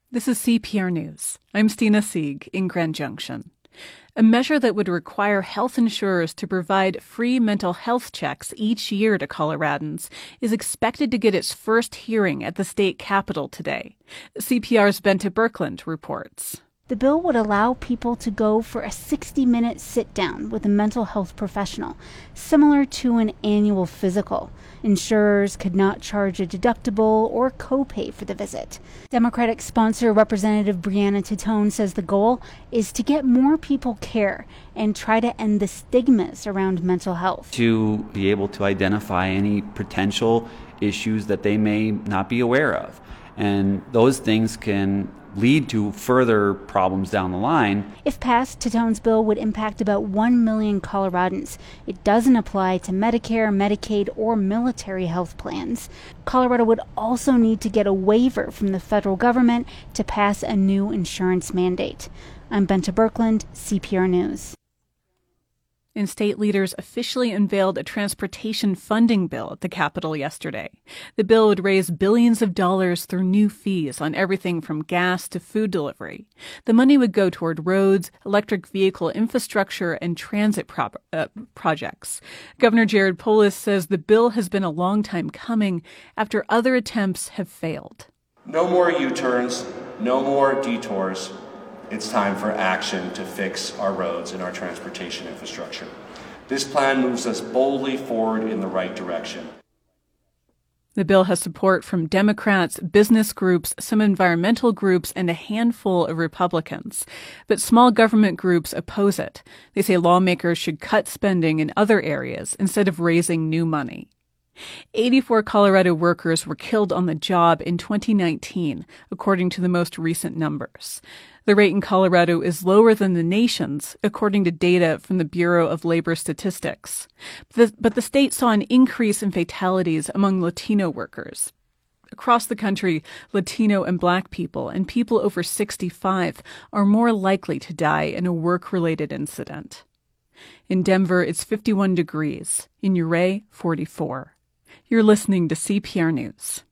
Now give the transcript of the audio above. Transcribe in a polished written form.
This is CPR News. I'm Stina Sieg in Grand Junction. A measure that would require health insurers to provide free mental health checks each year to Coloradans is expected to get its first hearing at the state capitol today. CPR's Bente Birkeland reports. The bill would allow people to go for a 60-minute sit-down with a mental health professional, similar to an annual physical. Insurers could not charge a deductible or copay for the visit. Democratic sponsor Representative Brianna Titone says the goal is to get more people care and try to end the stigmas around mental health. To be able to identify any potential issues that they may not be aware of. And those things can lead to further problems down the line. If passed, Titone's bill would impact about 1 million Coloradans. It doesn't apply to Medicare, Medicaid, or military health plans. Colorado would also need to get a waiver from the federal government to pass a new insurance mandate. I'm Bente Birkeland, CPR News. And state leaders officially unveiled a transportation funding bill at the Capitol yesterday. The bill would raise billions of dollars through new fees on everything from gas to food delivery. The money would go toward roads, electric vehicle infrastructure, and transit projects. Governor Jared Polis says the bill has been a long time coming after other attempts have failed. No more U-turns, no more detours. It's time for action to fix our roads and our transportation infrastructure. This plan moves us boldly forward in the right direction. The bill has support from Democrats, business groups, some environmental groups, and a handful of Republicans. But small government groups oppose it. They say lawmakers should cut spending in other areas instead of raising new money. 84 Colorado workers were killed on the job in 2019, according to the most recent numbers. The rate in Colorado is lower than the nation's, according to data from the Bureau of Labor Statistics. But the state saw an increase in fatalities among Latino workers. Across the country, Latino and Black people and people over 65 are more likely to die in a work-related incident. In Denver, it's 51 degrees. In Ouray, 44. You're listening to CPR News.